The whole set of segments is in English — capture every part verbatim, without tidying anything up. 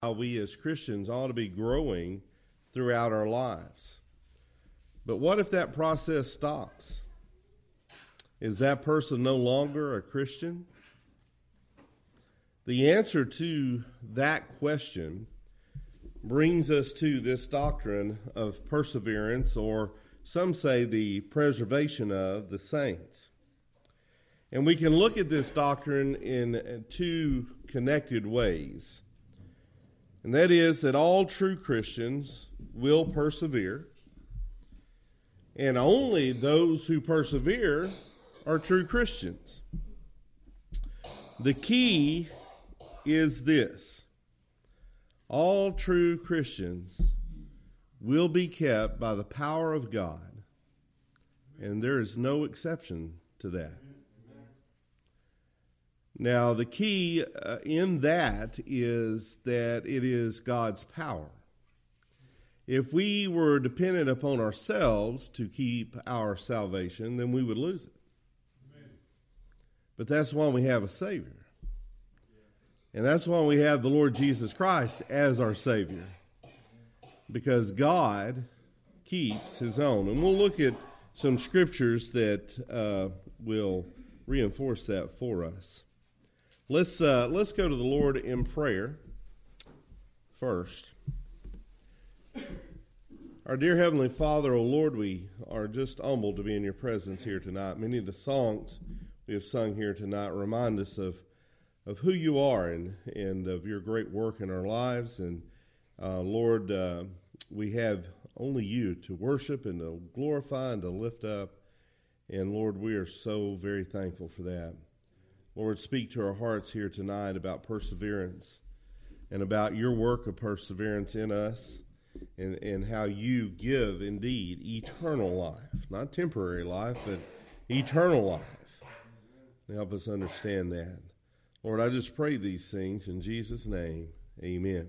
how we as Christians ought to be growing throughout our lives. But what if that process stops? Is that person no longer a Christian? The answer to that question brings us to this doctrine of perseverance, or some say the preservation of the saints. And we can look at this doctrine in two connected ways. And that is that all true Christians will persevere, and only those who persevere are true Christians. The key is this: all true Christians will be kept by the power of God, and there is no exception to that. Now, the key uh, in that is that it is God's power. If we were dependent upon ourselves to keep our salvation, then we would lose it. Amen. But that's why we have a Savior. And that's why we have the Lord Jesus Christ as our Savior. Because God keeps His own. And we'll look at some scriptures that uh, will reinforce that for us. Let's uh, let's go to the Lord in prayer first. Our dear Heavenly Father, O Lord, we are just humbled to be in your presence here tonight. Many of the songs we have sung here tonight remind us of, of who you are and, and of your great work in our lives. And uh, Lord, uh, we have only you to worship and to glorify and to lift up. And Lord, we are so very thankful for that. Lord, speak to our hearts here tonight about perseverance and about your work of perseverance in us, and, and how you give indeed eternal life, not temporary life, but eternal life. Help us understand that. Lord, I just pray these things in Jesus' name. Amen.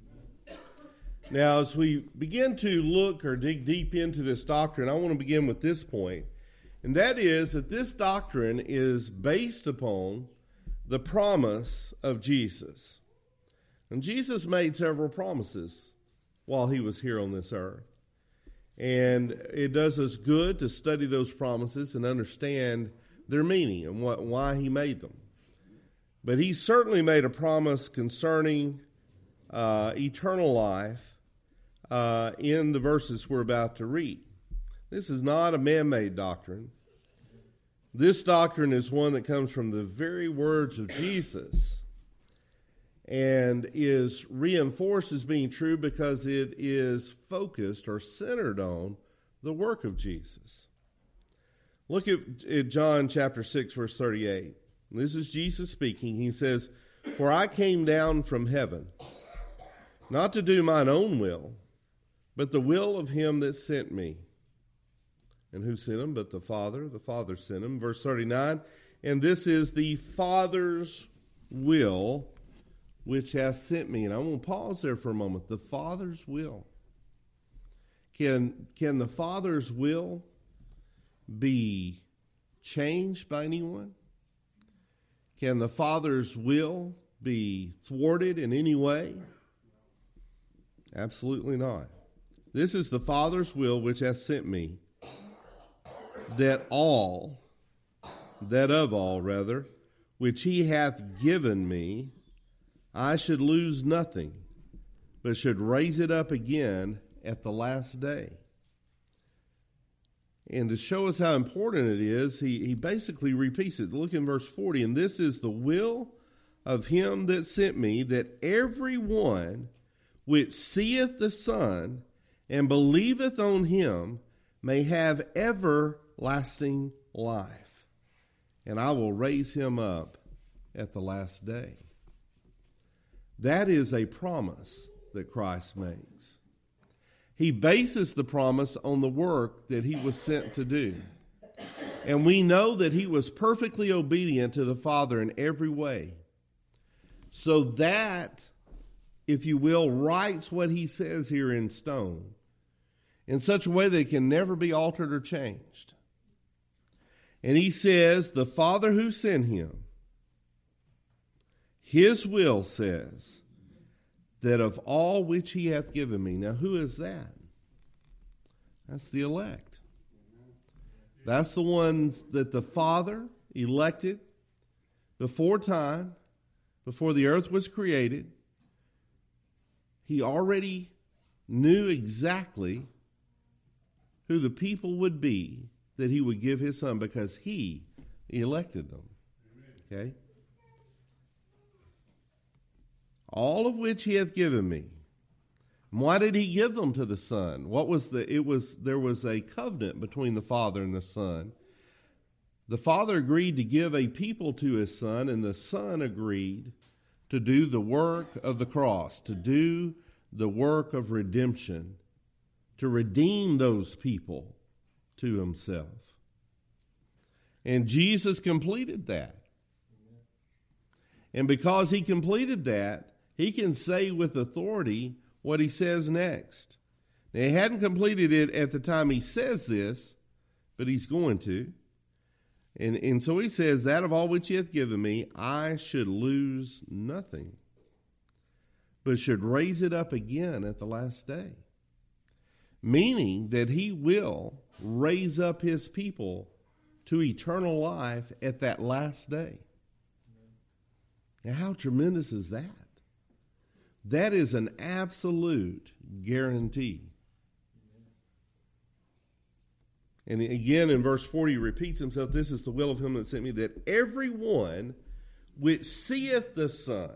Now, as we begin to look or dig deep into this doctrine, I want to begin with this point. And that is that this doctrine is based upon the promise of Jesus. And Jesus made several promises while he was here on this earth. And it does us good to study those promises and understand their meaning and what, why he made them. But he certainly made a promise concerning uh, eternal life uh, in the verses we're about to read. This is not a man-made doctrine. This doctrine is one that comes from the very words of Jesus and is reinforced as being true because it is focused or centered on the work of Jesus. Look at, at John chapter six, verse thirty-eight. This is Jesus speaking. He says, "For I came down from heaven, not to do mine own will, but the will of him that sent me." And who sent him? But the Father. The Father sent him. Verse thirty-nine, "And this is the Father's will which hath sent me." And I want to pause there for a moment. The Father's will. Can, can the Father's will be changed by anyone? Can the Father's will be thwarted in any way? Absolutely not. This is the Father's will which hath sent me, that all, that of all rather, which he hath given me, I should lose nothing, but should raise it up again at the last day. And to show us how important it is, he, he basically repeats it. Look in verse forty, "And this is the will of him that sent me, that every one which seeth the Son and believeth on him may have everlasting life, and I will raise him up at the last day." That is a promise that Christ makes. He bases the promise on the work that he was sent to do. And we know that he was perfectly obedient to the Father in every way. So that, if you will, writes what he says here in stone in such a way that it can never be altered or changed. And he says, the Father who sent him, his will says that of all which he hath given me. Now, who is that? That's the elect. That's the ones that the Father elected before time, before the earth was created. He already knew exactly who the people would be that he would give his son because he elected them. Okay? All of which he hath given me. Why did he give them to the Son? What was the, it was, there was a covenant between the Father and the Son. The Father agreed to give a people to his Son, and the Son agreed to do the work of the cross, to do the work of redemption, to redeem those people to himself. And Jesus completed that. And because he completed that, he can say with authority what he says next. Now, he hadn't completed it at the time he says this, but he's going to. And, and so he says, that of all which he hath given me, I should lose nothing, but should raise it up again at the last day. Meaning that he will raise up his people to eternal life at that last day. Now, how tremendous is that? That is an absolute guarantee. And again, in verse forty, he repeats himself, this is the will of him that sent me, that everyone which seeth the Son.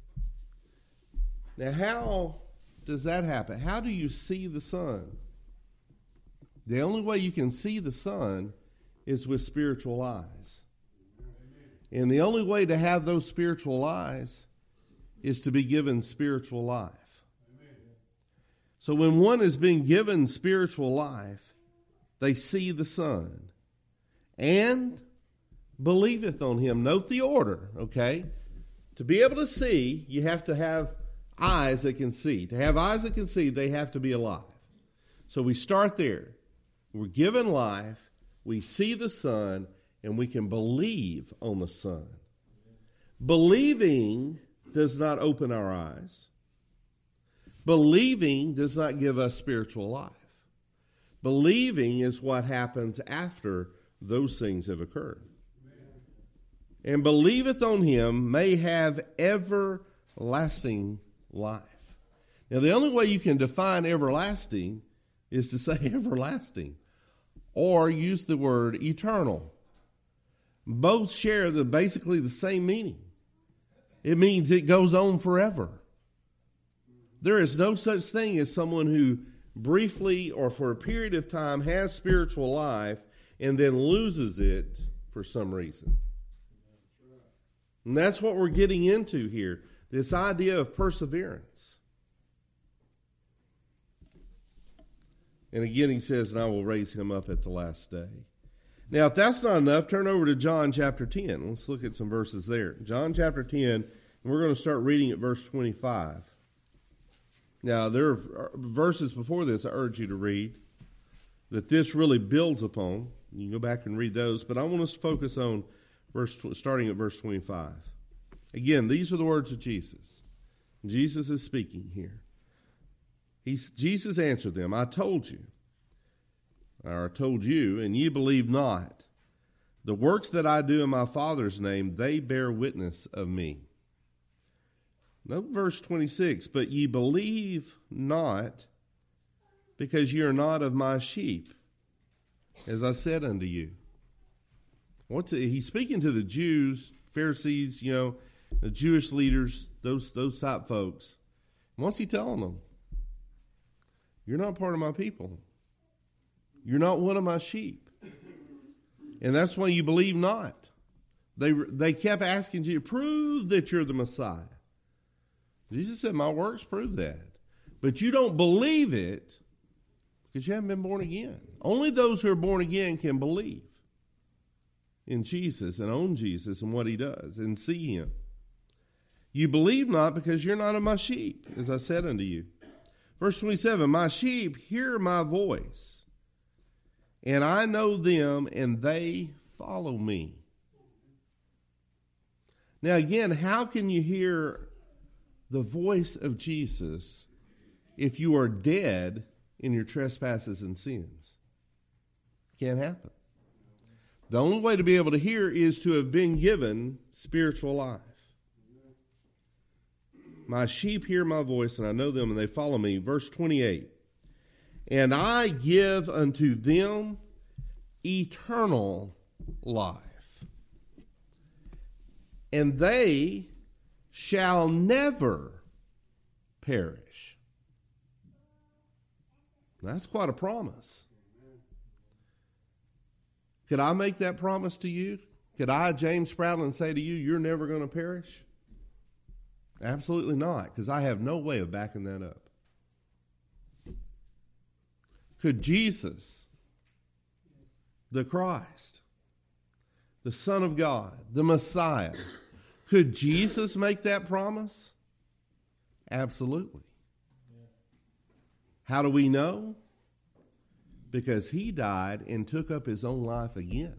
Now, how does that happen? How do you see the Son? The only way you can see the Son is with spiritual eyes. And the only way to have those spiritual eyes is to be given spiritual life. So when one is being given spiritual life, they see the Son and believeth on him. Note the order, okay? To be able to see, you have to have eyes that can see. To have eyes that can see, they have to be alive. So we start there. We're given life, we see the Son, and we can believe on the Son. Believing does not open our eyes. Believing does not give us spiritual life. Believing is what happens after those things have occurred. And believeth on him may have everlasting life. Now, the only way you can define everlasting is to say everlasting, or use the word eternal. Both share the basically the same meaning. It means it goes on forever. There is no such thing as someone who briefly or for a period of time has spiritual life and then loses it for some reason. And that's what we're getting into here, this idea of perseverance. And again, he says, and I will raise him up at the last day. Now, if that's not enough, turn over to John chapter ten. Let's look at some verses there. John chapter ten, and we're going to start reading at verse twenty-five. Now, there are verses before this I urge you to read that this really builds upon. You can go back and read those, but I want us to focus on verse starting at verse twenty-five. Again, these are the words of Jesus. Jesus is speaking here. He's, Jesus answered them, I told you, or I told you, and ye believe not. The works that I do in my Father's name, they bear witness of me. Note verse twenty-six, but ye believe not, because ye are not of my sheep, as I said unto you. What's it? He's speaking to the Jews, Pharisees, you know, the Jewish leaders, those those type folks. And what's he telling them? You're not part of my people. You're not one of my sheep. And that's why you believe not. They they kept asking you, prove that you're the Messiah. Jesus said, my works prove that. But you don't believe it because you haven't been born again. Only those who are born again can believe in Jesus and own Jesus and what he does and see him. You believe not because you're not of my sheep, as I said unto you. Verse twenty-seven, my sheep hear my voice, and I know them, and they follow me. Now again, how can you hear the voice of Jesus if you are dead in your trespasses and sins? Can't happen. The only way to be able to hear is to have been given spiritual life. My sheep hear my voice, and I know them, and they follow me. Verse twenty-eight. And I give unto them eternal life, and they shall never perish. That's quite a promise. Could I make that promise to you? Could I, James Spradlin, say to you, you're never going to perish? Absolutely not, because I have no way of backing that up. Could Jesus, the Christ, the Son of God, the Messiah, could Jesus make that promise? Absolutely. How do we know? Because he died and took up his own life again.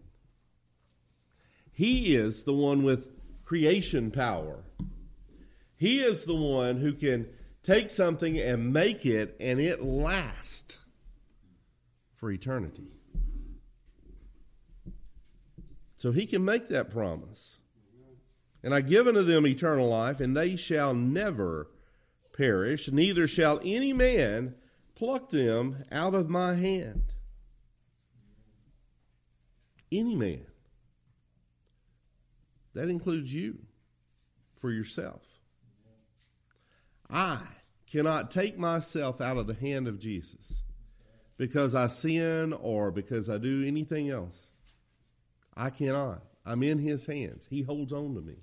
He is the one with creation power. He is the one who can take something and make it, and it last for eternity. So he can make that promise. And I give unto them eternal life, and they shall never perish, neither shall any man pluck them out of my hand. Any man. That includes you for yourself. I cannot take myself out of the hand of Jesus because I sin or because I do anything else. I cannot. I'm in his hands. He holds on to me.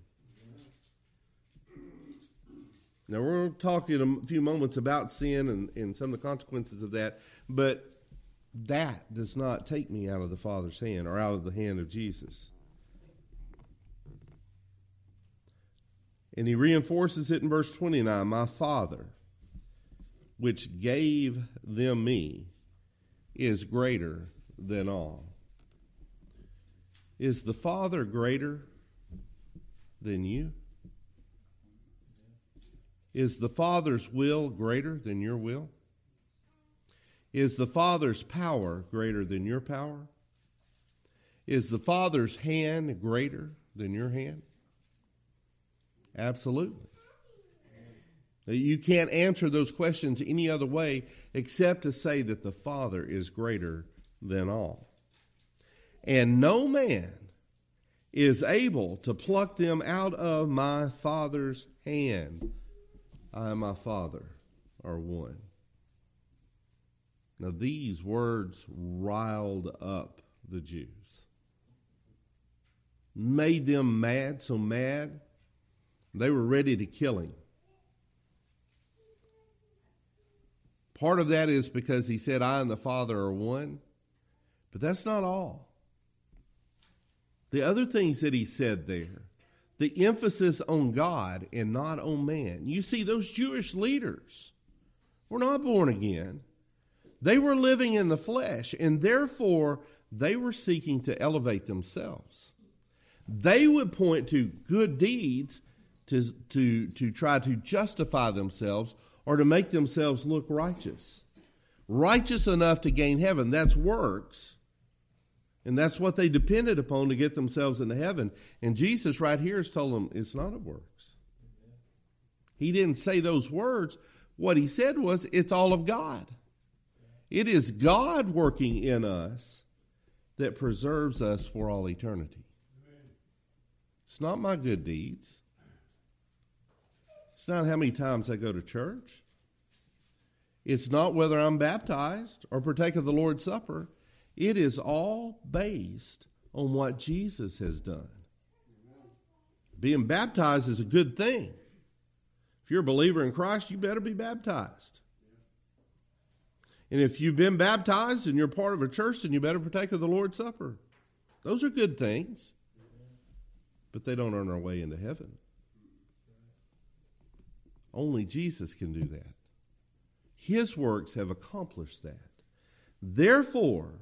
Now, we're talking in a few moments about sin and, and some of the consequences of that, but that does not take me out of the Father's hand or out of the hand of Jesus. And he reinforces it in verse twenty-nine, my Father, which gave them me, is greater than all. Is the Father greater than you? Is the Father's will greater than your will? Is the Father's power greater than your power? Is the Father's hand greater than your hand? Absolutely. You can't answer those questions any other way except to say that the Father is greater than all. And no man is able to pluck them out of my Father's hand. I and my Father are one. Now these words riled up the Jews. Made them mad, so mad, they were ready to kill him. Part of that is because he said, I and the Father are one. But that's not all. The other things that he said there, the emphasis on God and not on man. You see, those Jewish leaders were not born again. They were living in the flesh, and therefore they were seeking to elevate themselves. They would point to good deeds to, to, to try to justify themselves or to make themselves look righteous. Righteous enough to gain heaven. That's works. And that's what they depended upon to get themselves into heaven. And Jesus right here has told them it's not of works. He didn't say those words. What he said was it's all of God. It is God working in us that preserves us for all eternity. It's not my good deeds. It's not how many times I go to church. It's not whether I'm baptized or partake of the Lord's Supper. It is all based on what Jesus has done. Being baptized is a good thing. If you're a believer in Christ, you better be baptized. And if you've been baptized and you're part of a church, then you better partake of the Lord's Supper. Those are good things. But they don't earn our way into heaven. Only Jesus can do that. His works have accomplished that. Therefore,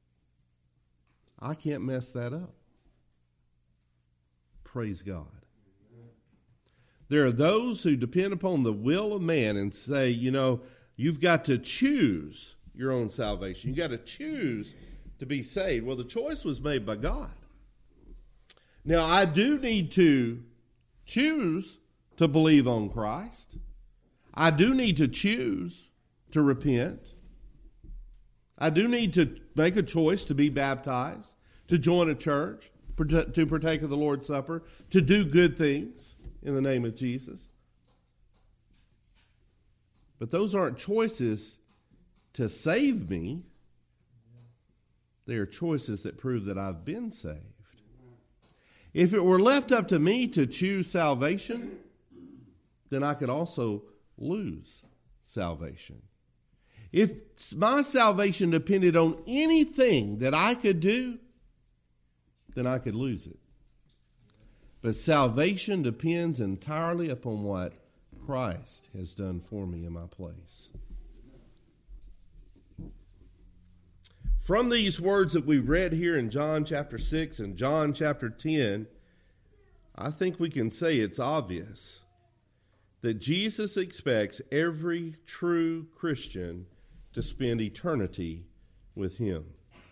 I can't mess that up. Praise God. There are those who depend upon the will of man and say, you know, you've got to choose your own salvation. You've got to choose to be saved. Well, the choice was made by God. Now, I do need to choose to believe on Christ. I do need to choose to repent. I do need to make a choice to be baptized, to join a church, to partake of the Lord's Supper, to do good things in the name of Jesus. But those aren't choices to save me. They are choices that prove that I've been saved. If it were left up to me to choose salvation, then I could also lose salvation. If my salvation depended on anything that I could do, then I could lose it. But salvation depends entirely upon what Christ has done for me in my place. From these words that we read here in John chapter six and John chapter ten, I think we can say it's obvious that Jesus expects every true Christian to spend eternity with him.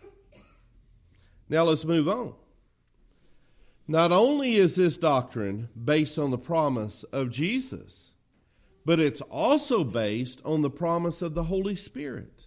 Now let's move on. Not only is this doctrine based on the promise of Jesus, but it's also based on the promise of the Holy Spirit.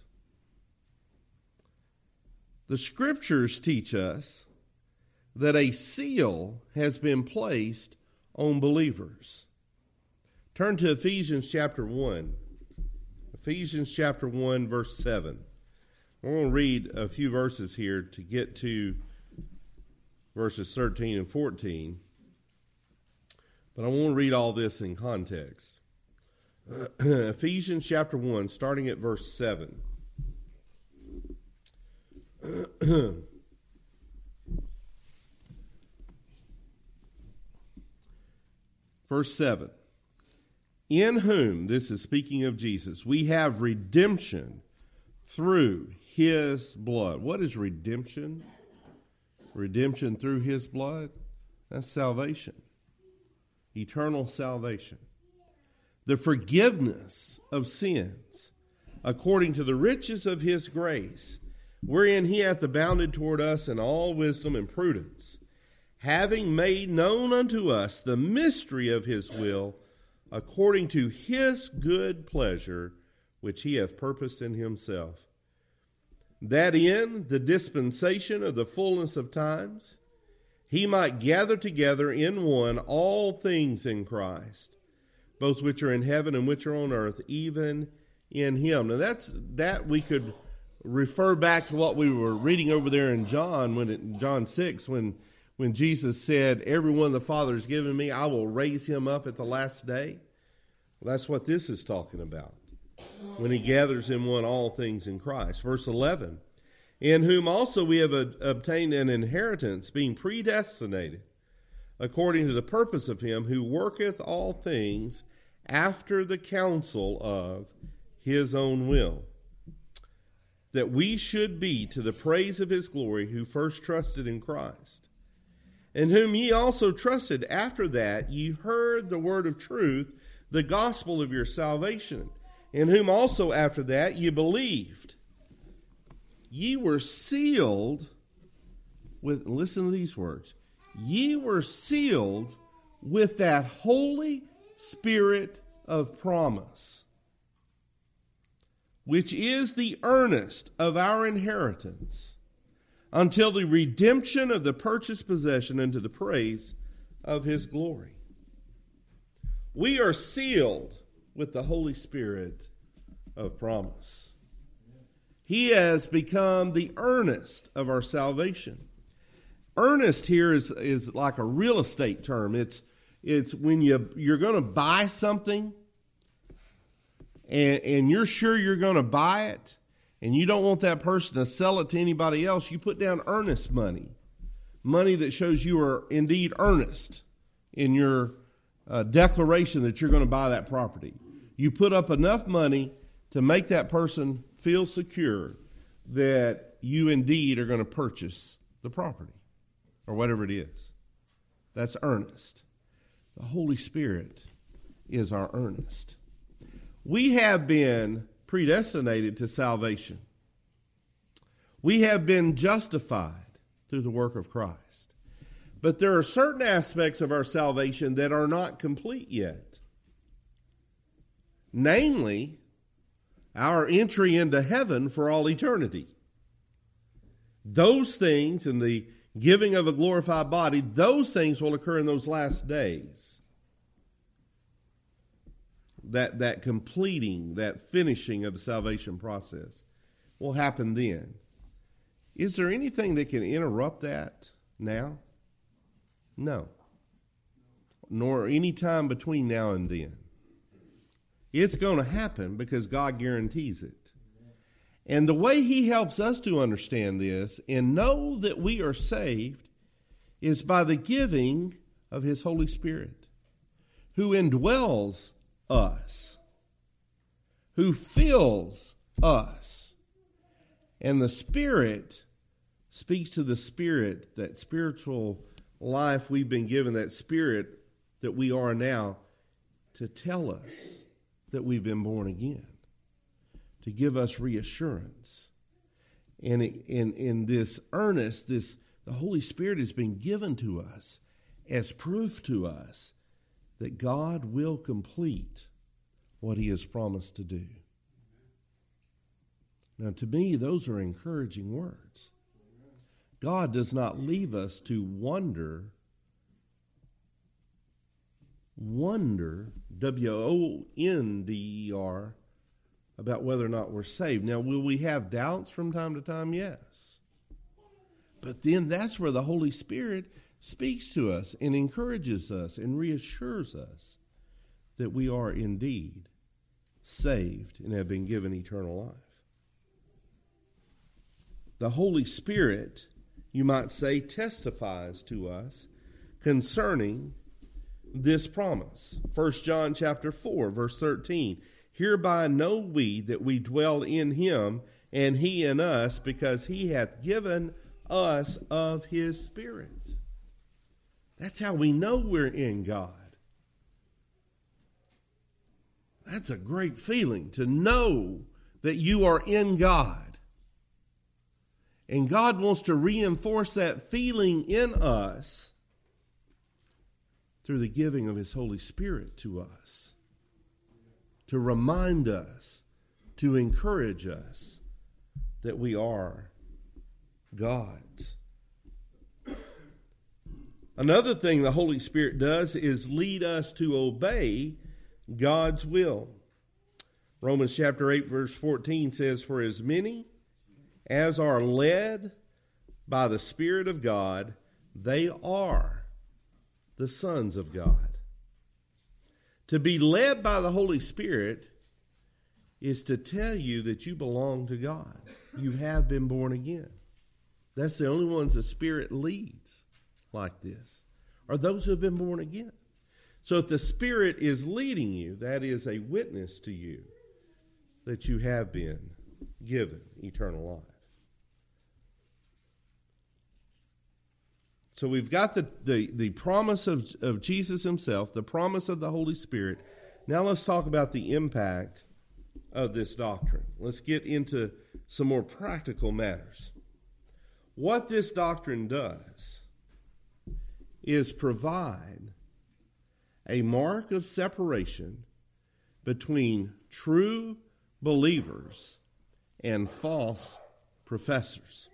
The Scriptures teach us that a seal has been placed on believers. Turn to Ephesians chapter one. Ephesians chapter one, verse seven. We're going to read a few verses here to get to verses thirteen and fourteen. But I want to read all this in context. Ephesians chapter one, starting at verse seven. Verse seven. In whom, this is speaking of Jesus, we have redemption through his blood. What is redemption? Redemption through his blood? That's salvation. Eternal salvation. The forgiveness of sins, according to the riches of his grace, wherein he hath abounded toward us in all wisdom and prudence, having made known unto us the mystery of his will, according to his good pleasure, which he hath purposed in himself, that in the dispensation of the fullness of times he might gather together in one all things in Christ, both which are in heaven and which are on earth, even in him. Now that's that we could refer back to what we were reading over there in John, when it, John six, when when Jesus said, everyone the Father has given me, I will raise him up at the last day. Well, that's what this is talking about, when he gathers in one all things in Christ. Verse eleven, in whom also we have a, obtained an inheritance, being predestinated, according to the purpose of him who worketh all things after the counsel of his own will, that we should be to the praise of his glory, who first trusted in Christ, in whom ye also trusted after that ye heard the word of truth, the gospel of your salvation, in whom also after that ye believed. Ye were sealed with, listen to these words, ye were sealed with that Holy Spirit of promise, which is the earnest of our inheritance, until the redemption of the purchased possession unto the praise of his glory. We are sealed with the Holy Spirit of promise. He has become the earnest of our salvation. Earnest here is, is like a real estate term. It's, it's when you, you're going to buy something and, and you're sure you're going to buy it, and you don't want that person to sell it to anybody else, you put down earnest money. Money that shows you are indeed earnest in your uh, declaration that you're going to buy that property. You put up enough money to make that person feel secure that you indeed are going to purchase the property or whatever it is. That's earnest. The Holy Spirit is our earnest. We have been predestinated to salvation. We have been justified through the work of Christ. But there are certain aspects of our salvation that are not complete yet. Namely, our entry into heaven for all eternity. Those things and the giving of a glorified body, those things will occur in those last days. That, that completing, that finishing of the salvation process will happen then. Is there anything that can interrupt that now? No. Nor any time between now and then. It's going to happen because God guarantees it. And the way he helps us to understand this and know that we are saved is by the giving of his Holy Spirit, who indwells us, who fills us. And the Spirit speaks to the Spirit, that spiritual life we've been given, that Spirit that we are now, to tell us that we've been born again, to give us reassurance. And in, in this earnest, this the Holy Spirit has been given to us as proof to us that God will complete what he has promised to do. Now, to me, those are encouraging words. God does not leave us to wonder, wonder, W O N D E R, about whether or not we're saved. Now, will we have doubts from time to time? Yes. But then that's where the Holy Spirit speaks to us and encourages us and reassures us that we are indeed saved and have been given eternal life. The Holy Spirit, you might say, testifies to us concerning this promise. First John chapter four, verse thirteen. Hereby know we that we dwell in him, and he in us, because he hath given us of his Spirit. That's how we know we're in God. That's a great feeling, to know that you are in God. And God wants to reinforce that feeling in us through the giving of his Holy Spirit to us, to remind us, to encourage us that we are God's. Another thing the Holy Spirit does is lead us to obey God's will. Romans chapter eight, verse fourteen says, for as many as are led by the Spirit of God, they are the sons of God. To be led by the Holy Spirit is to tell you that you belong to God. You have been born again. That's the only ones the Spirit leads like this, are those who have been born again. So if the Spirit is leading you, that is a witness to you that you have been given eternal life. So we've got the, the, the promise of, of Jesus himself, the promise of the Holy Spirit. Now let's talk about the impact of this doctrine. Let's get into some more practical matters. What this doctrine does is provide a mark of separation between true believers and false professors.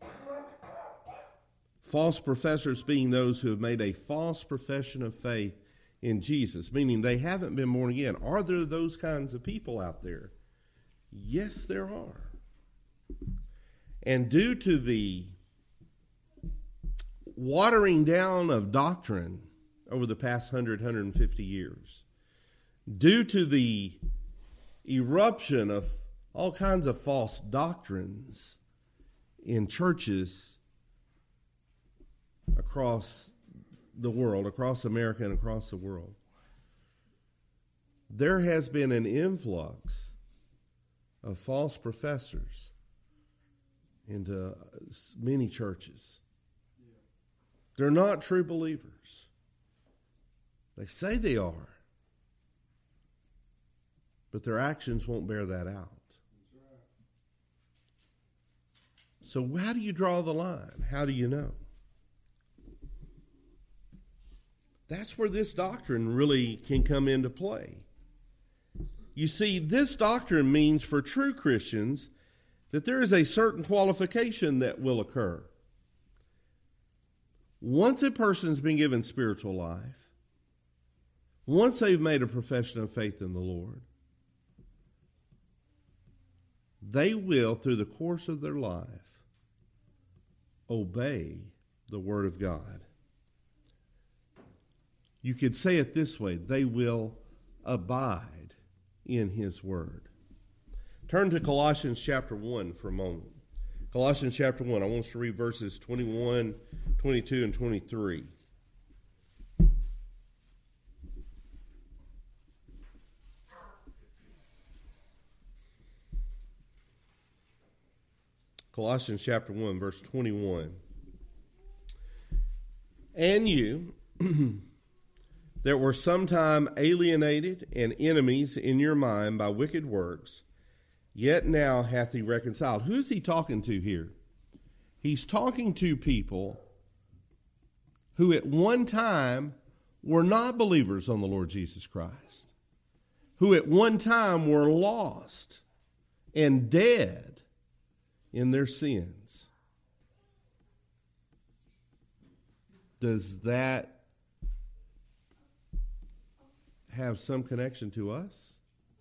False professors being those who have made a false profession of faith in Jesus, meaning they haven't been born again. Are there those kinds of people out there? Yes, there are. And due to the watering down of doctrine over the past one hundred, one hundred fifty years, due to the eruption of all kinds of false doctrines in churches across the world, across America and across the world, there has been an influx of false professors into many churches. They're not true believers. They say they are, but their actions won't bear that out. So how do you draw the line? How do you know? That's where this doctrine really can come into play. You see, this doctrine means for true Christians that there is a certain qualification that will occur. Once a person's been given spiritual life, once they've made a profession of faith in the Lord, they will, through the course of their life, obey the Word of God. You could say it this way: they will abide in His Word. Turn to Colossians chapter one for a moment. Colossians chapter one, I want us to read verses twenty-one, twenty-two, and twenty-three. Colossians chapter one, verse twenty-one. And you that were sometime alienated and enemies in your mind by wicked works, yet now hath he reconciled. Who is he talking to here? He's talking to people who at one time were not believers on the Lord Jesus Christ, who at one time were lost and dead in their sins. Does that have some connection to us?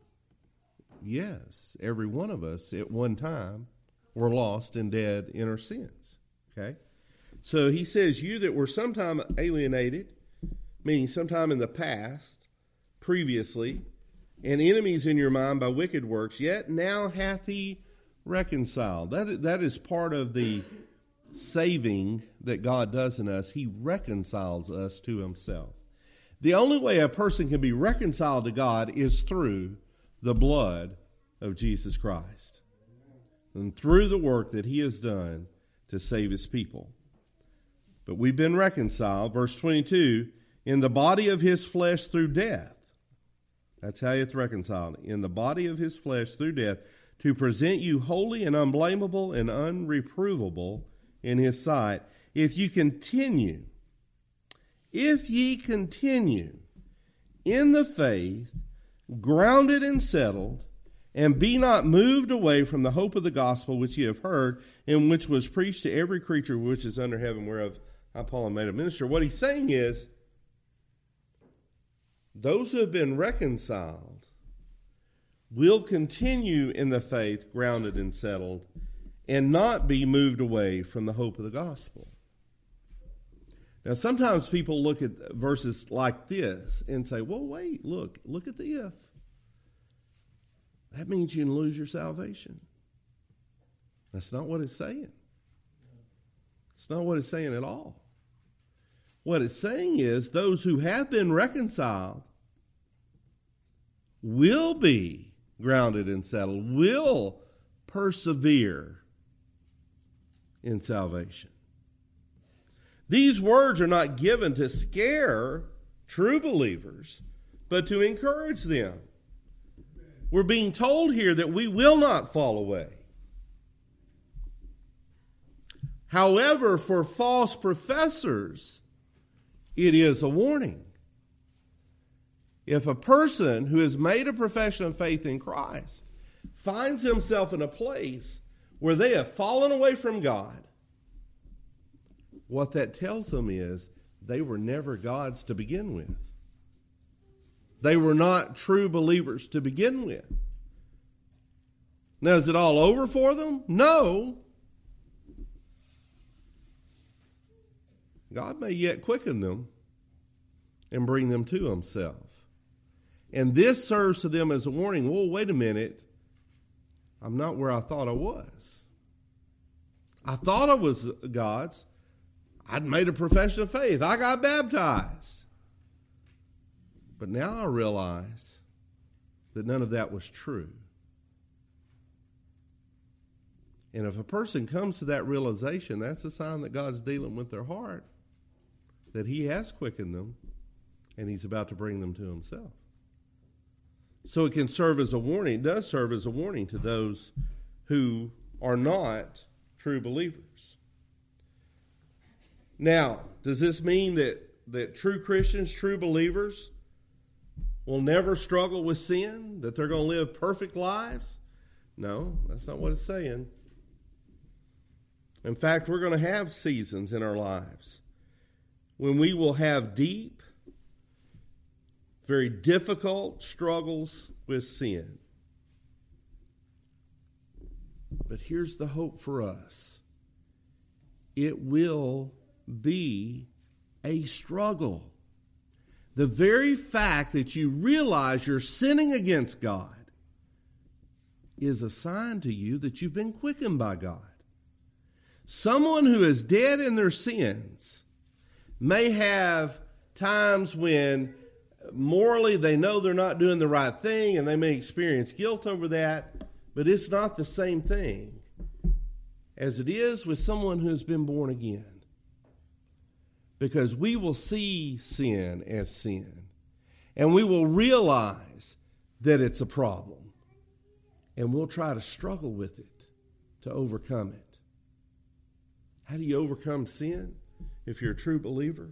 Yes, every one of us at one time were lost and dead in our sins. Okay? So he says, you that were sometime alienated, meaning sometime in the past, previously, and enemies in your mind by wicked works, yet now hath he reconciled. That, that is part of the saving that God does in us. He reconciles us to himself. The only way a person can be reconciled to God is through the blood of Jesus Christ and through the work that he has done to save his people. But we've been reconciled, verse twenty-two, in the body of his flesh through death. That's how it's reconciled. In the body of his flesh through death, to present you holy and unblameable and unreprovable in his sight, if you continue, if ye continue in the faith, grounded and settled, and be not moved away from the hope of the gospel which ye have heard, and which was preached to every creature which is under heaven, whereof I, Paul, am made a minister. What he's saying is, those who have been reconciled will continue in the faith, grounded and settled, and not be moved away from the hope of the gospel. Now, sometimes people look at verses like this and say, well, wait, look, look at the if. That means you can lose your salvation. That's not what it's saying. It's not what it's saying at all. What it's saying is those who have been reconciled will be grounded and settled, will persevere in salvation. These words are not given to scare true believers, but to encourage them. We're being told here that we will not fall away. However, for false professors, it is a warning. If a person who has made a profession of faith in Christ finds himself in a place where they have fallen away from God, what that tells them is they were never God's to begin with. They were not true believers to begin with. Now, is it all over for them? No. God may yet quicken them and bring them to himself. And this serves to them as a warning. Well, wait a minute. I'm not where I thought I was. I thought I was God's. I'd made a profession of faith. I got baptized. But now I realize that none of that was true. And if a person comes to that realization, that's a sign that God's dealing with their heart, that he has quickened them, and he's about to bring them to himself. So it can serve as a warning. It does serve as a warning to those who are not true believers. Now, does this mean that, that true Christians, true believers, will never struggle with sin? That they're going to live perfect lives? No, that's not what it's saying. In fact, we're going to have seasons in our lives when we will have deep, very difficult struggles with sin. But here's the hope for us. It will be a struggle. The very fact that you realize you're sinning against God is a sign to you that you've been quickened by God. Someone who is dead in their sins may have times when morally they know they're not doing the right thing and they may experience guilt over that, but it's not the same thing as it is with someone who has been born again. Because we will see sin as sin, and we will realize that it's a problem, and we'll try to struggle with it to overcome it. How do you overcome sin if you're a true believer?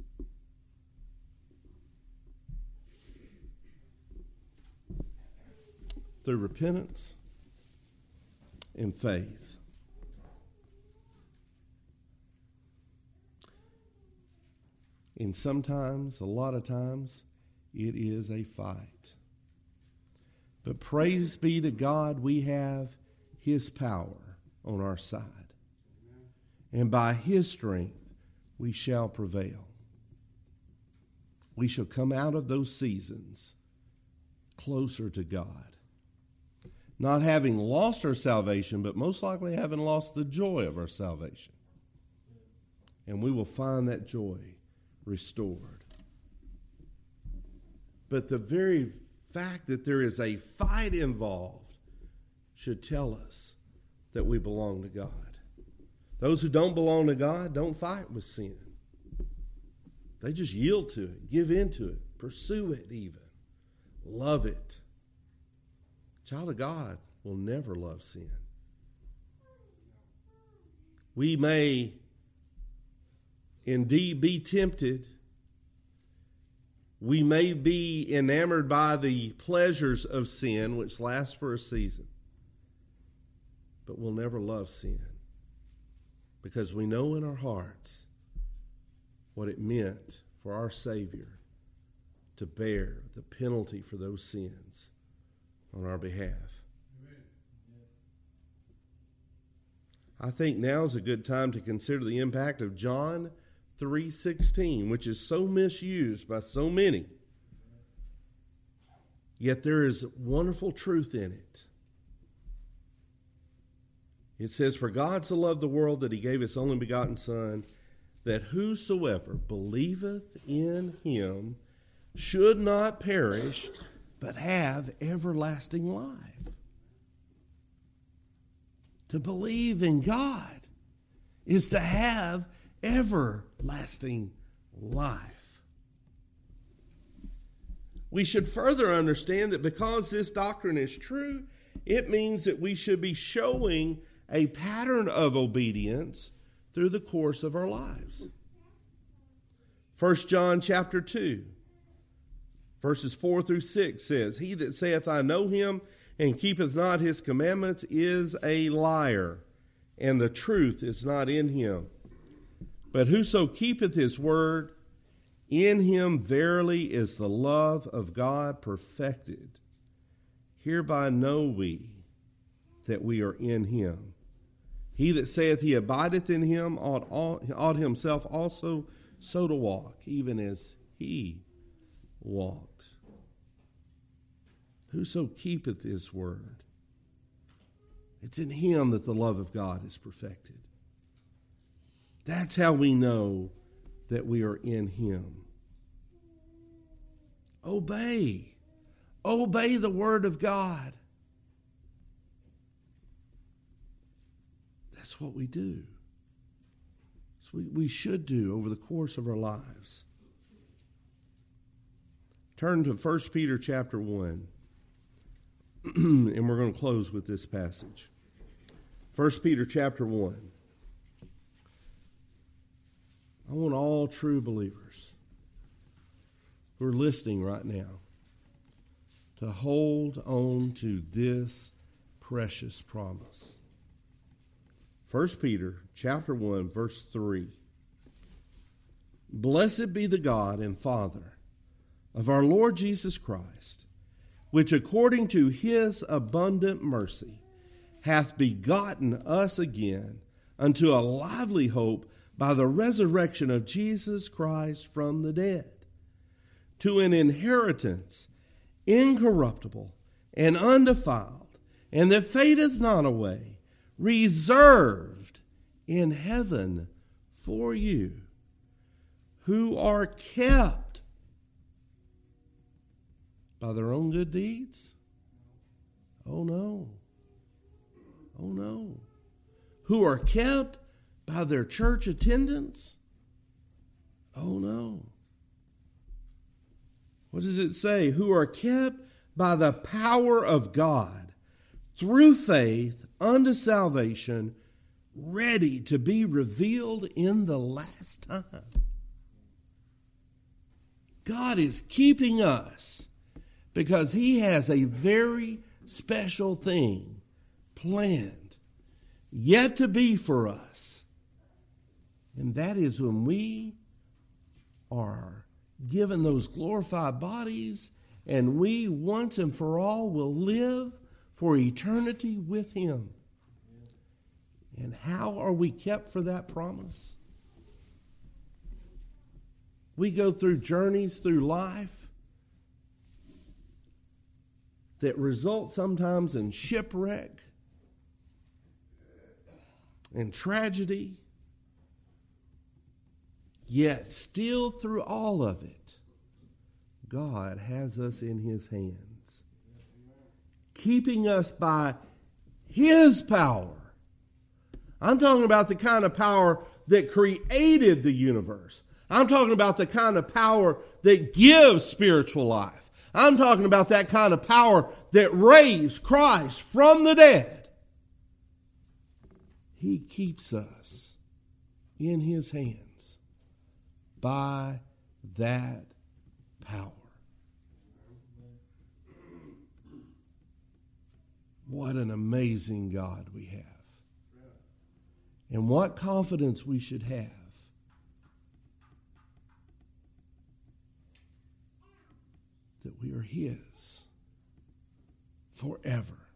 Through repentance and faith. And sometimes, a lot of times, it is a fight. But praise be to God, we have His power on our side. And by His strength, we shall prevail. We shall come out of those seasons closer to God. Not having lost our salvation, but most likely having lost the joy of our salvation. And we will find that joy restored. But the very fact that there is a fight involved should tell us that we belong to God. Those who don't belong to God don't fight with sin. They just yield to it, give in to it, pursue it even, love it. A child of God will never love sin. We may indeed be tempted. We may be enamored by the pleasures of sin, which last for a season. But we'll never love sin. Because we know in our hearts what it meant for our Savior to bear the penalty for those sins on our behalf. I think now is a good time to consider the impact of John three sixteen, which is so misused by so many. Yet there is wonderful truth in it. It says, "For God so loved the world that He gave His only begotten Son, that whosoever believeth in Him should not perish, but have everlasting life." To believe in God is to have everlasting life. We should further understand that because this doctrine is true, it means that we should be showing a pattern of obedience through the course of our lives. First John chapter two, verses four through six says, "He that saith, I know him, and keepeth not his commandments is a liar, and the truth is not in him. But whoso keepeth his word, in him verily is the love of God perfected. Hereby know we that we are in him. He that saith he abideth in him ought, ought himself also so to walk, even as he walked. Whoso keepeth his word, it's in him that the love of God is perfected." That's how we know that we are in him. Obey. Obey the word of God. That's what we do. That's what we should do over the course of our lives. Turn to First Peter chapter one. and we're going to close with this passage. First Peter chapter one. I want all true believers who are listening right now to hold on to this precious promise. First Peter chapter one, verse three. Blessed be the God and Father of our Lord Jesus Christ, which according to his abundant mercy hath begotten us again unto a lively hope by the resurrection of Jesus Christ from the dead, to an inheritance incorruptible and undefiled, and that fadeth not away, reserved in heaven for you, who are kept by their own good deeds? Oh no. Oh no. Who are kept by their church attendance? Oh no. What does it say? Who are kept by the power of God through faith unto salvation, ready to be revealed in the last time. God is keeping us because he has a very special thing planned yet to be for us. And that is when we are given those glorified bodies and we once and for all will live for eternity with him. And how are we kept for that promise? We go through journeys through life that result sometimes in shipwreck and tragedy. Yet still through all of it, God has us in his hands, keeping us by his power. I'm talking about the kind of power that created the universe. I'm talking about the kind of power that gives spiritual life. I'm talking about that kind of power that raised Christ from the dead. He keeps us in his hands by that power. What an amazing God we have. And what confidence we should have that we are his forever.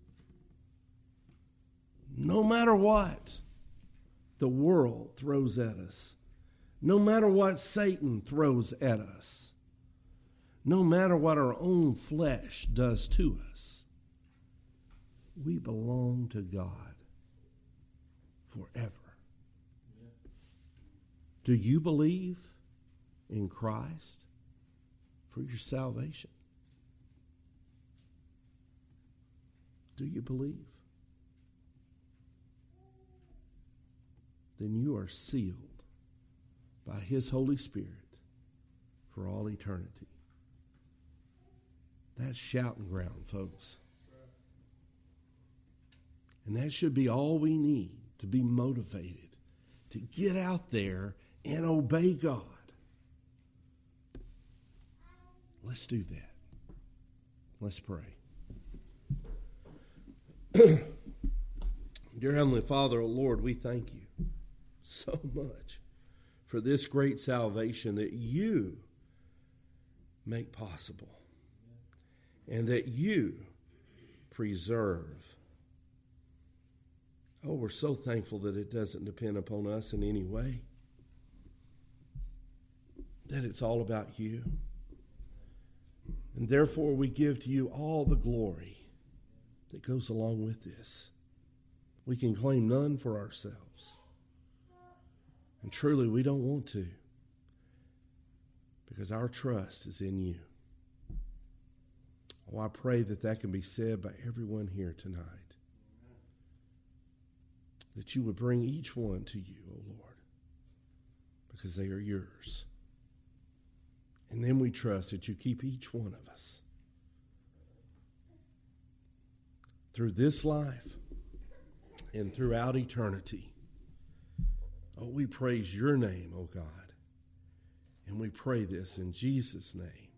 No matter what the world throws at us, no matter what Satan throws at us, no matter what our own flesh does to us, we belong to God forever. Do you believe in Christ for your salvation? Do you believe? Then you are sealed by his Holy Spirit for all eternity. That's shouting ground, folks. And that should be all we need to be motivated to get out there and obey God. Let's do that. Let's pray. Dear Heavenly Father, oh Lord, we thank you so much for this great salvation that you make possible and that you preserve. Oh, we're so thankful that it doesn't depend upon us in any way, that it's all about you. And therefore we give to you all the glory that goes along with this. We can claim none for ourselves. And truly we don't want to, because our trust is in you. Oh, I pray that that can be said by everyone here tonight. That you would bring each one to you, O Lord, because they are yours. And then we trust that you keep each one of us through this life and throughout eternity. Oh, we praise your name, oh God. And we pray this in Jesus' name.